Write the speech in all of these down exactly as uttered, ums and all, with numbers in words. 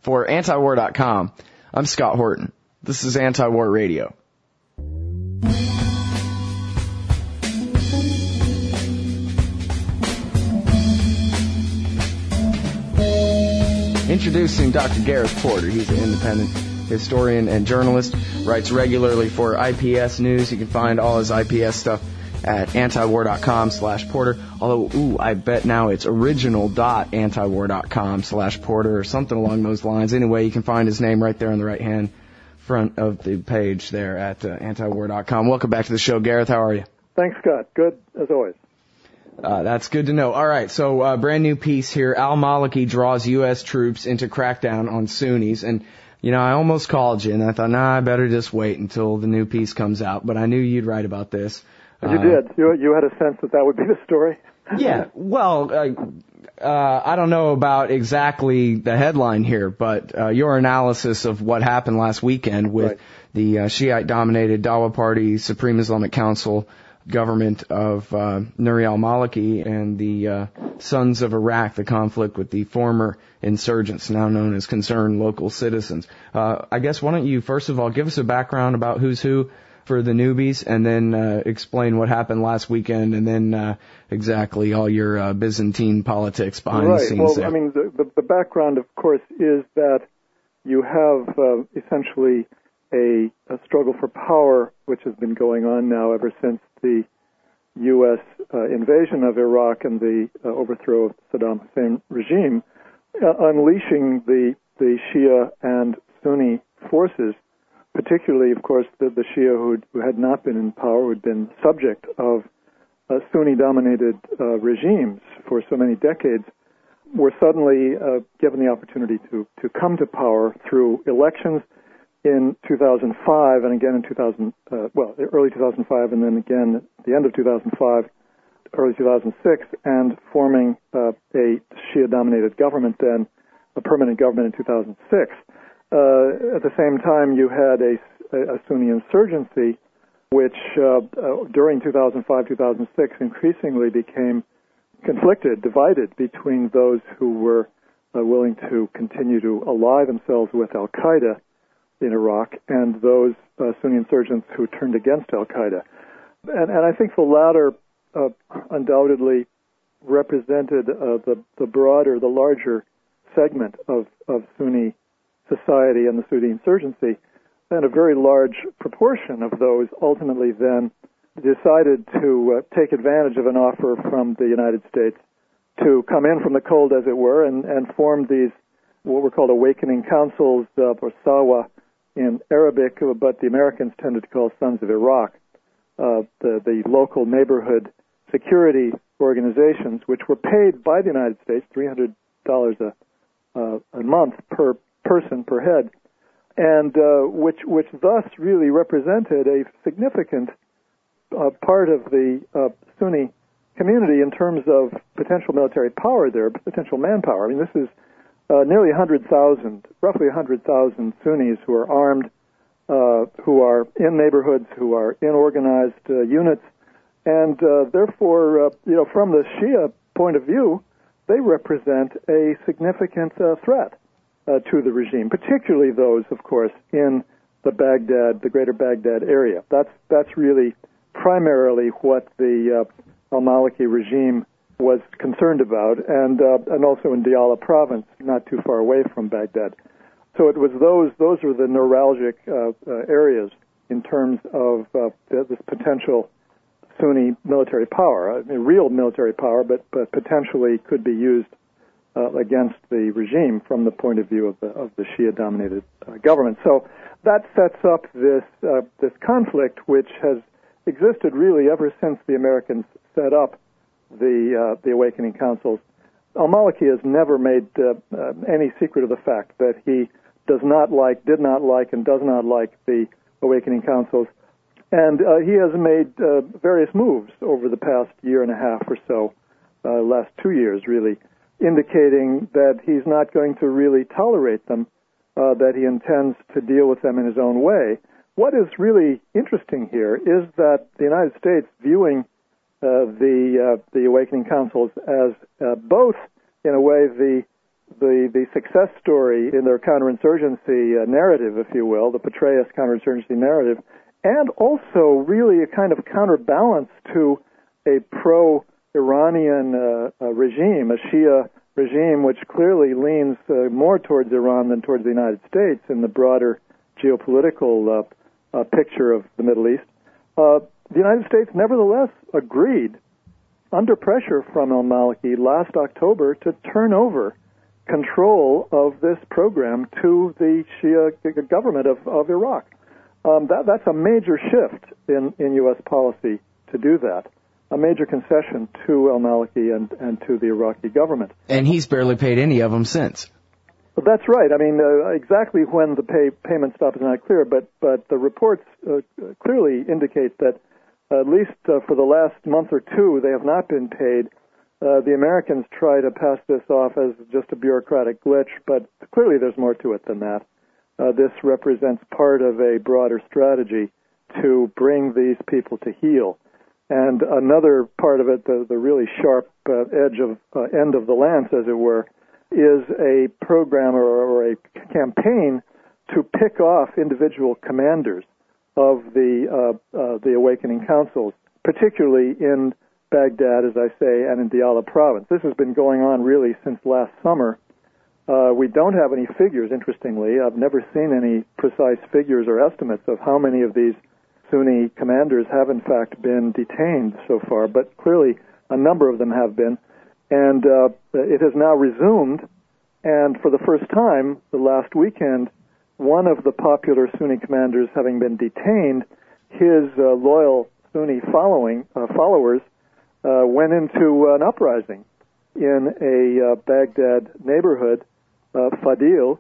For anti-war dot com, I'm Scott Horton. This is Anti-War Radio. Introducing Doctor Gareth Porter. He's an independent historian and journalist, writes regularly for I P S News. You can find all his I P S stuff at anti-war dot com slash Porter. Although, ooh, I bet now it's original dot anti-war dot com slash Porter or something along those lines. Anyway, you can find his name right there on the right-hand front of the page there at uh, anti-war dot com. Welcome back to the show, Gareth. How are you? Thanks, Scott. Good, as always. Uh, that's good to know. All right, so uh, brand new piece here. Al-Maliki draws U S troops into crackdown on Sunnis. And, you know, I almost called you, and I thought, nah, I better just wait until the new piece comes out. But I knew you'd write about this. You uh, did. You, you had a sense that that would be the story? Yeah. Well, uh, uh, I don't know about exactly the headline here, but uh, your analysis of what happened last weekend with right. the uh, Shiite-dominated Dawa Party, Supreme Islamic Council government of uh, Nouri al-Maliki and the uh, Sons of Iraq, the conflict with the former insurgents, now known as Concerned Local Citizens. Uh, I guess why don't you, first of all, give us a background about who's who for the newbies, and then uh, explain what happened last weekend, and then uh, exactly all your uh, Byzantine politics behind right. the scenes well, there. I mean, the, the, the background, of course, is that you have uh, essentially a, a struggle for power, which has been going on now ever since the U S uh, invasion of Iraq and the uh, overthrow of Saddam Hussein regime, uh, unleashing the the Shia and Sunni forces, particularly, of course, the, the Shia who, who had not been in power, who had been subject of uh, Sunni-dominated uh, regimes for so many decades, were suddenly uh, given the opportunity to, to come to power through elections in two thousand five and again in two thousand, uh, well, early two thousand five and then again at the end of two thousand five, early two thousand six, and forming uh, a Shia-dominated government then, a permanent government in two thousand six. Uh, at the same time, you had a, a Sunni insurgency, which uh, uh, during two thousand five, two thousand six increasingly became conflicted, divided between those who were uh, willing to continue to ally themselves with al-Qaeda in Iraq and those uh, Sunni insurgents who turned against al-Qaeda. And, and I think the latter uh, undoubtedly represented uh, the, the broader, the larger segment of, of Sunni society and the Sunni insurgency, and a very large proportion of those ultimately then decided to uh, take advantage of an offer from the United States to come in from the cold, as it were, and, and form these, what were called awakening councils, uh, or Sawa in Arabic, but the Americans tended to call Sons of Iraq, uh, the, the local neighborhood security organizations, which were paid by the United States, three hundred dollars a, uh, a month per person, per head, and uh, which which thus really represented a significant uh, part of the uh, Sunni community in terms of potential military power there, potential manpower. I mean, this is uh, nearly one hundred thousand, roughly one hundred thousand Sunnis who are armed, uh, who are in neighborhoods, who are in organized uh, units, and uh, therefore, uh, you know, from the Shia point of view, they represent a significant uh, threat Uh, to the regime, particularly those, of course, in the Baghdad, the greater Baghdad area. That's that's really primarily what the uh, al-Maliki regime was concerned about, and uh, and also in Diyala province, not too far away from Baghdad. So it was those those were the neuralgic uh, uh, areas in terms of uh, this potential Sunni military power, I mean, real military power, but but potentially could be used Uh, against the regime from the point of view of the, of the Shia-dominated uh, government. So that sets up this uh, this conflict, which has existed really ever since the Americans set up the uh, the Awakening Councils. Al-Maliki has never made uh, uh, any secret of the fact that he does not like, did not like, and does not like the Awakening Councils, and uh, he has made uh, various moves over the past year and a half or so, uh, last two years really, indicating that he's not going to really tolerate them, uh, that he intends to deal with them in his own way. What is really interesting here is that the United States, viewing uh, the uh, the Awakening Councils as uh, both, in a way, the the, the success story in their counterinsurgency uh, narrative, if you will, the Petraeus counterinsurgency narrative, and also really a kind of counterbalance to a pro-Iranian uh, uh, regime, a Shia regime which clearly leans uh, more towards Iran than towards the United States in the broader geopolitical uh, uh, picture of the Middle East. Uh, the United States nevertheless agreed, under pressure from al-Maliki last October, to turn over control of this program to the Shia government of, of Iraq. Um, that, that's a major shift in, in U S policy to do that, a major concession to al-Maliki and, and to the Iraqi government. And he's barely paid any of them since. Well, that's right. I mean, uh, exactly when the pay, payment stop is not clear, but, but the reports uh, clearly indicate that uh, at least uh, for the last month or two, they have not been paid. Uh, the Americans try to pass this off as just a bureaucratic glitch, but clearly there's more to it than that. Uh, this represents part of a broader strategy to bring these people to heel. And another part of it, the, the really sharp uh, edge of uh, end of the lance, as it were, is a program or, or a campaign to pick off individual commanders of the uh, uh, the awakening councils, particularly in Baghdad, as I say, and in Diyala province. This has been going on really since last summer. Uh, we don't have any figures, interestingly. I've never seen any precise figures or estimates of how many of these Sunni commanders have, in fact, been detained so far, but clearly a number of them have been. And uh, it has now resumed, and for the first time, the last weekend, one of the popular Sunni commanders having been detained, his uh, loyal Sunni following uh, followers uh, went into an uprising in a uh, Baghdad neighborhood, uh, Fadil,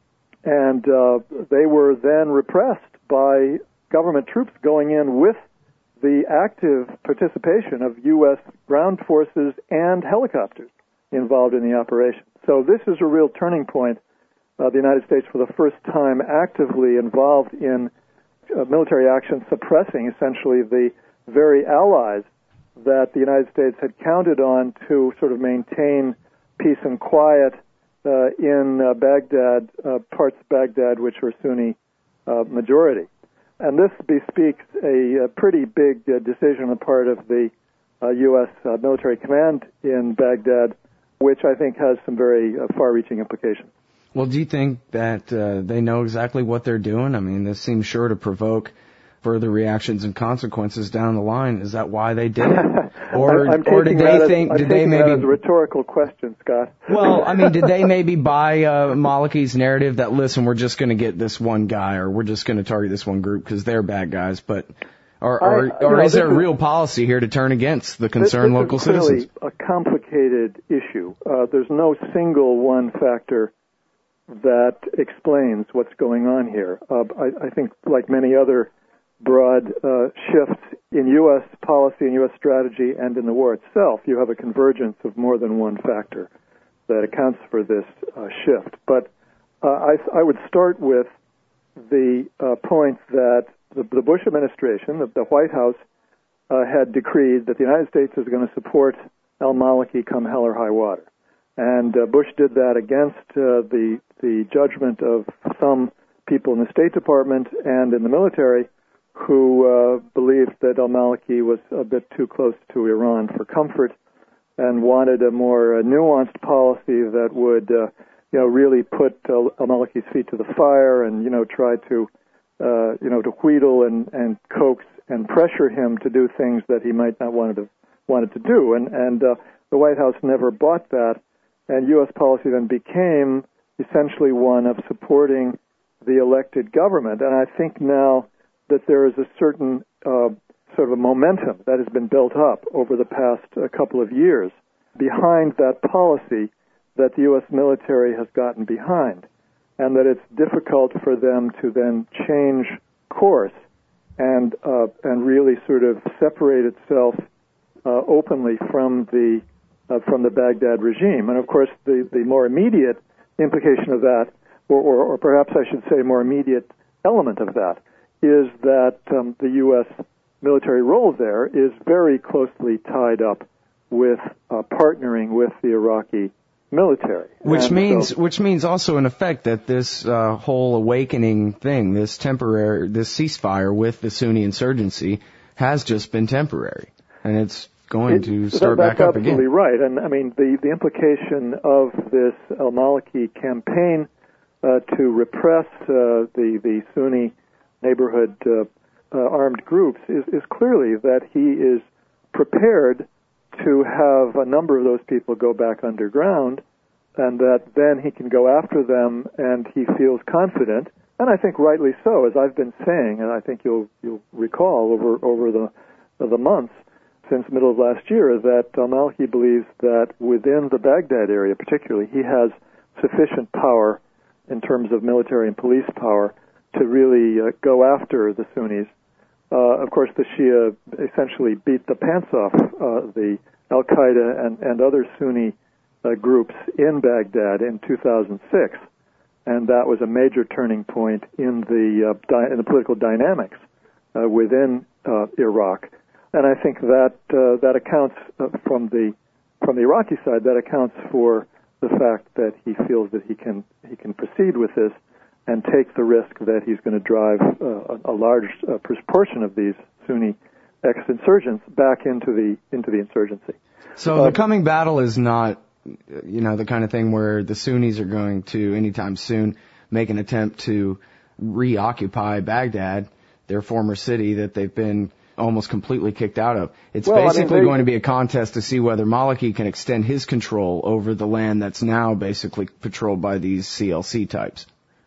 and uh, they were then repressed by government troops going in with the active participation of U S ground forces and helicopters involved in the operation. So this is a real turning point. Uh, the United States, for the first time, actively involved in uh, military action suppressing essentially the very allies that the United States had counted on to sort of maintain peace and quiet uh, in uh, Baghdad, uh, parts of Baghdad which were Sunni uh, majority. And this bespeaks a, a pretty big uh, decision on the part of the uh, U S uh, military command in Baghdad, which I think has some very uh, far-reaching implications. Well, do you think that uh, they know exactly what they're doing? I mean, this seems sure to provoke further reactions and consequences down the line. Is that why they did it? Or, I'm or did they think? As, did they maybe? That as a rhetorical question, Scott. Well, I mean, did they maybe buy uh, Maliki's narrative that, listen, we're just going to get this one guy, or we're just going to target this one group because they're bad guys, but or or, I, or know, is there a is, real policy here to turn against the concerned this, this local is clearly citizens? A complicated issue. Uh, there's no single one factor that explains what's going on here. Uh, I, I think, like many other broad uh, shifts in U S policy and U S strategy and in the war itself, you have a convergence of more than one factor that accounts for this uh, shift. But uh, I, I would start with the uh, point that the, the Bush administration, the, the White House, uh, had decreed that the United States is going to support al-Maliki come hell or high water. And uh, Bush did that against uh, the, the judgment of some people in the State Department and in the military who uh, believed that al-Maliki was a bit too close to Iran for comfort and wanted a more uh, nuanced policy that would, uh, you know, really put uh, al-Maliki's feet to the fire and, you know, try to, uh, you know, to wheedle and, and coax and pressure him to do things that he might not wanted to wanted to do. And, and uh, the White House never bought that, and U S policy then became essentially one of supporting the elected government. And I think now that there is a certain uh, sort of a momentum that has been built up over the past uh, couple of years behind that policy that the U S military has gotten behind, and that it's difficult for them to then change course and uh, and really sort of separate itself uh, openly from the uh, from the Baghdad regime. And of course, the, the more immediate implication of that, or, or, or perhaps I should say more immediate element of that, is that um, the U S military role there is very closely tied up with uh, partnering with the Iraqi military. Which and means, so, which means also in effect that this uh, whole awakening thing, this temporary, this ceasefire with the Sunni insurgency, has just been temporary, and it's going it, to start that, back up again. That's again. absolutely right. And I mean, the the implication of this al-Maliki campaign uh, to repress uh, the the Sunni neighborhood uh, uh, armed groups is is clearly that he is prepared to have a number of those people go back underground, and that then he can go after them, and he feels confident, and I think rightly so, as I've been saying, and I think you'll you'll recall over over the the months since the middle of last year that al-Maliki believes that within the Baghdad area, particularly, he has sufficient power in terms of military and police power to really uh, go after the Sunnis. Uh, of course, the Shia essentially beat the pants off uh, the Al-Qaeda and, and other Sunni uh, groups in Baghdad in two thousand six, and that was a major turning point in the uh, di- in the political dynamics uh, within uh, Iraq. And I think that uh, that accounts uh, from the from the Iraqi side. That accounts for the fact that he feels that he can he can proceed with this and take the risk that he's going to drive uh, a, a large uh, proportion of these Sunni ex-insurgents back into the into the insurgency. So uh, the coming battle is not, you know, the kind of thing where the Sunnis are going to anytime soon make an attempt to reoccupy Baghdad, their former city that they've been almost completely kicked out of. It's well, basically I mean, they, going to be a contest to see whether Maliki can extend his control over the land that's now basically patrolled by these C L C types.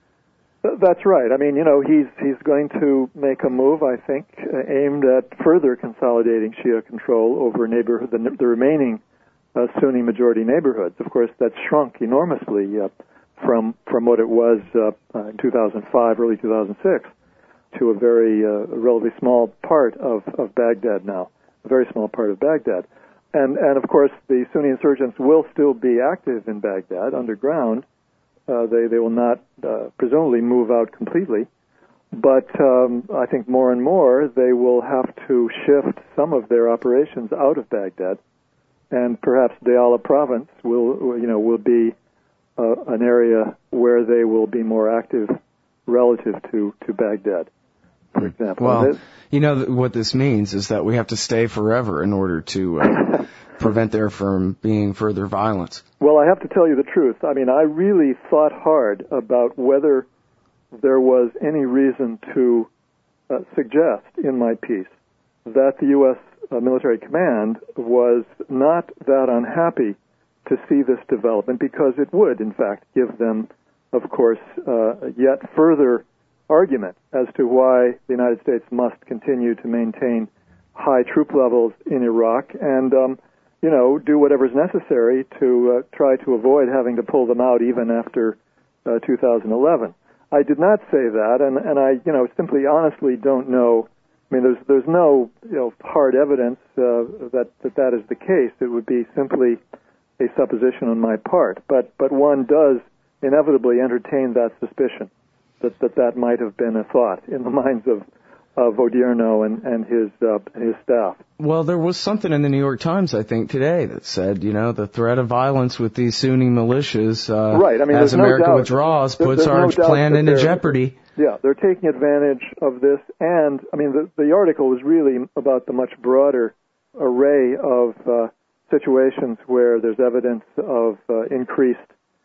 That's right. I mean, you know, he's he's going to make a move, I think, uh, aimed at further consolidating Shia control over neighborhood the, the remaining uh, Sunni majority neighborhoods. Of course, that's shrunk enormously uh, from from what it was uh, uh, in two thousand five, early two thousand six, to a very uh, relatively small part of, of Baghdad now, a very small part of Baghdad. And and of course, the Sunni insurgents will still be active in Baghdad underground. Uh, they they will not uh, presumably move out completely, but um, I think more and more they will have to shift some of their operations out of Baghdad, and perhaps Diyala province will you know will be uh, an area where they will be more active relative to, to Baghdad, for example. Well, you know what this means is that we have to stay forever in order to uh, prevent there from being further violence. Well, I have to tell you the truth. I mean, I really thought hard about whether there was any reason to uh, suggest in my piece that the U S uh, military command was not that unhappy to see this development, because it would, in fact, give them, of course, uh, yet further argument as to why the United States must continue to maintain high troop levels in Iraq and um, you know, do whatever's necessary to uh, try to avoid having to pull them out even after uh, two thousand eleven. I did not say that, and, and I, you know, simply honestly don't know. I mean, there's there's no, you know, hard evidence uh, that, that that is the case. It would be simply a supposition on my part. But but one does inevitably entertain that suspicion that that, that might have been a thought in the minds of of Odierno and, and his uh, his staff. Well, there was something in the New York Times, I think, today that said, you know, the threat of violence with these Sunni militias uh, right. I mean, as America no doubt, withdraws there, puts our no plan into jeopardy. Yeah, they're taking advantage of this. And, I mean, the, the article was really about the much broader array of uh, situations where there's evidence of uh, increased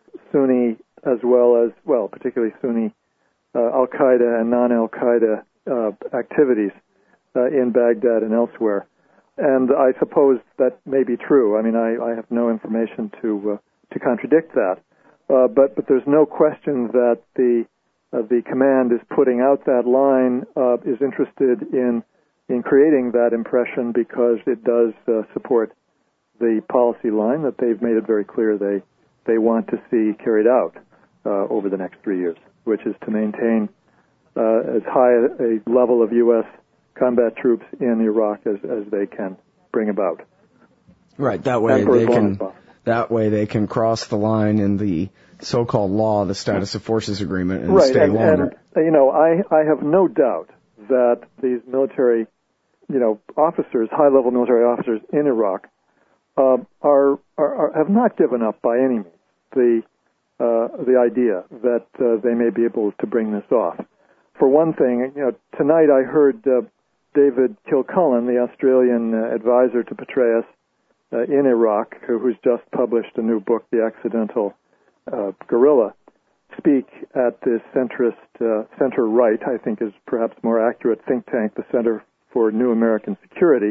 Sunni as well as, well, particularly Sunni uh, Al-Qaeda and non-Al-Qaeda Uh, activities uh, in Baghdad and elsewhere, and I suppose that may be true. I mean, I, I have no information to uh, to contradict that, uh, but but there's no question that the uh, the command is putting out that line, uh, is interested in in creating that impression because it does uh, support the policy line that they've made it very clear they they want to see carried out uh, over the next three years, which is to maintain Uh, as high a level of U S combat troops in Iraq as, as they can bring about. Right, that way they can that way they can cross the line in the so-called law, the Status of Forces Agreement, and right, stay and, longer. And, you know, I, I have no doubt that these military, you know, officers, high-level military officers in Iraq, uh, are, are, are have not given up by any means. the uh, the idea that uh, they may be able to bring this off. For one thing, you know, tonight I heard uh, David Kilcullen, the Australian uh, advisor to Petraeus uh, in Iraq, who, who's just published a new book, The Accidental uh, Guerrilla, speak at this centrist, uh, center-right, I think is perhaps more accurate, think tank, the Center for New American Security.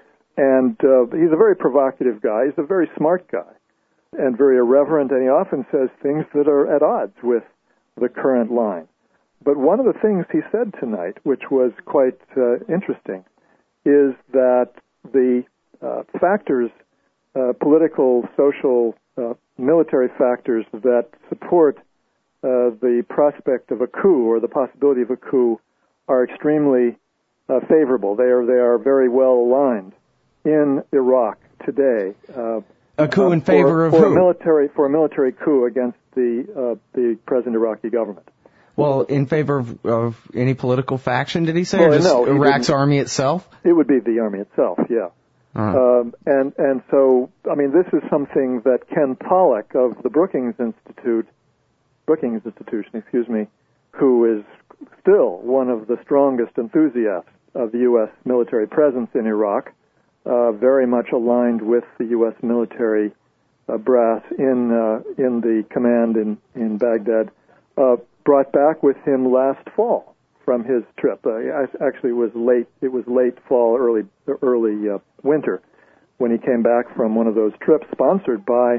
And uh, he's a very provocative guy. He's a very smart guy and very irreverent, and he often says things that are at odds with the current line. But one of the things he said tonight, which was quite uh, interesting, is that the uh, factors, uh, political, social, uh, military factors that support uh, the prospect of a coup or the possibility of a coup are extremely uh, favorable. They are they are very well aligned in Iraq today. Uh, a coup in uh, favor for, of for who? A military for a military coup against the uh, the present Iraqi government. Well, in favor of, of any political faction, did he say, well, or just no, Iraq's army itself? It would be the army itself, yeah. Uh-huh. Um, and and so, I mean, this is something that Ken Pollack of the Brookings Institute, Brookings Institution, excuse me, who is still one of the strongest enthusiasts of the U S military presence in Iraq, uh, very much aligned with the U S military uh, brass in uh, in the command in in Baghdad, uh, brought back with him last fall from his trip. Uh, actually, it was late. It was late fall, early early uh, winter, when he came back from one of those trips sponsored by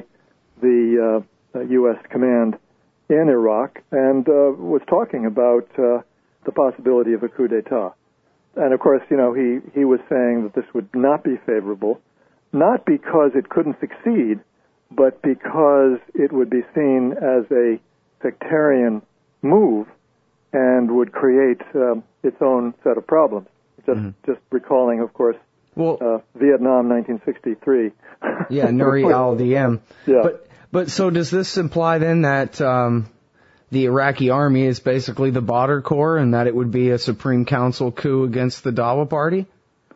the uh, U S command in Iraq, and uh, was talking about uh, the possibility of a coup d'état. And of course, you know, he he was saying that this would not be favorable, not because it couldn't succeed, but because it would be seen as a sectarian move and would create um, its own set of problems. Just mm-hmm. just recalling, of course, well, uh, Vietnam, nineteen sixty-three. Yeah, Nuri al-Diem. Yeah. But but so does this imply then that um, the Iraqi army is basically the Badr Corps, and that it would be a Supreme Council coup against the Dawa Party?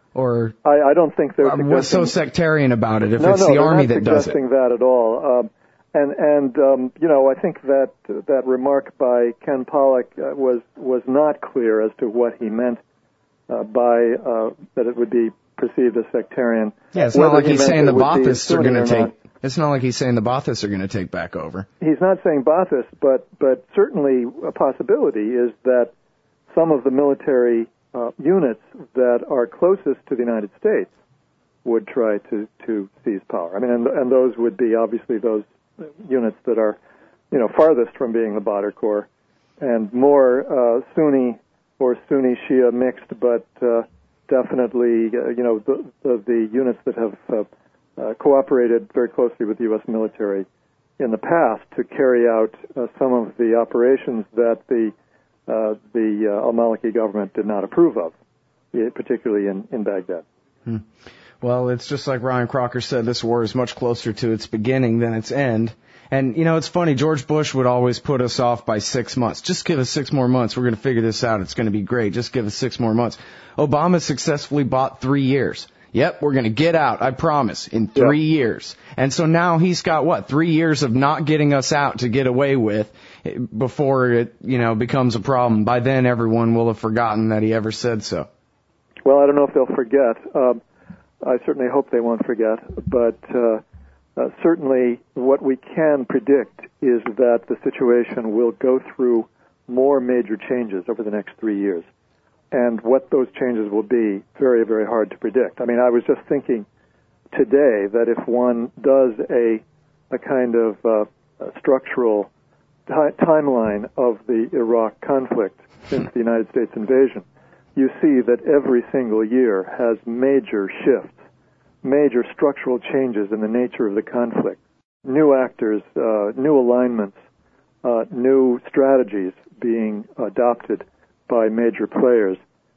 Or I, I don't think they're. Um, what's so sectarian about it if no, it's no, the army that does it? They're not suggesting that at all. Um, And, and um, you know, I think that that remark by Ken Pollack uh, was was not clear as to what he meant uh, by uh, that it would be perceived as sectarian. Yeah, it's not like he's saying the Baathists are going to take. It's not like he's saying the Baathists are going to take back over. He's not saying Baathists, but but certainly a possibility is that some of the military uh, units that are closest to the United States would try to to seize power. I mean, and, and those would be obviously those units that are, you know, farthest from being the Badr Corps, and more uh, Sunni or Sunni Shia mixed, but uh, definitely, uh, you know, the, the the units that have uh, uh, cooperated very closely with the U S military in the past to carry out uh, some of the operations that the uh, the uh, al-Maliki government did not approve of, particularly in in Baghdad. Hmm. Well, it's just like Ryan Crocker said, this war is much closer to its beginning than its end. And, you know, it's funny, George Bush would always put us off by six months. Just give us six more months. We're going to figure this out. It's going to be great. Just give us six more months. Obama successfully bought three years. Yep, we're going to get out, I promise, in three yeah. years. And so now he's got, what, three years of not getting us out to get away with before it, you know, becomes a problem. By then, everyone will have forgotten that he ever said so. Well, I don't know if they'll forget. Um, I certainly hope they won't forget, but uh, uh, certainly what we can predict is that the situation will go through more major changes over the next three years. And what those changes will be, very, very hard to predict. I mean, I was just thinking today that if one does a a kind of uh, a structural t- timeline of the Iraq conflict since the United States invasion, you see that every single year has major shifts, major structural changes in the nature of the conflict, new actors, uh, new alignments, uh, new strategies being adopted by major players.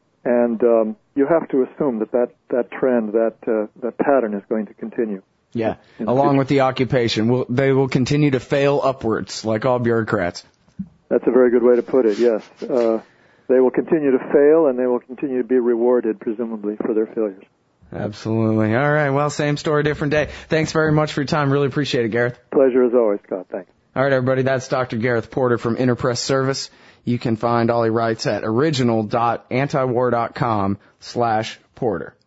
And um, you have to assume that that, that trend, that uh, that pattern is going to continue. Yeah, along with the occupation. We'll, they will continue to fail upwards, like all bureaucrats. That's a very good way to put it, yes. Uh, They will continue to fail, and they will continue to be rewarded, presumably, for their failures. Absolutely. All right. Well, same story, different day. Thanks very much for your time. Really appreciate it, Gareth. Pleasure as always, Scott. Thanks. All right, everybody. That's Doctor Gareth Porter from Interpress Service. You can find all he writes at original dot antiwar dot com slash Porter.